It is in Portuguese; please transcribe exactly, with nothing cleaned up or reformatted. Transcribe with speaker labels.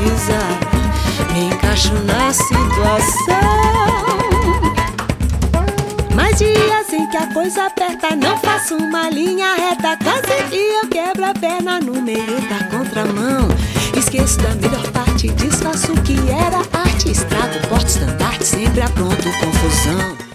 Speaker 1: precisa. Me encaixo na situação. Mas dias em que a coisa aperta, não faço uma linha reta. Quase que eu quebro a perna no meio da contramão. Esqueço da melhor parte, desfaço o que era arte. Estrago, porto, estandarte, sempre apronto confusão.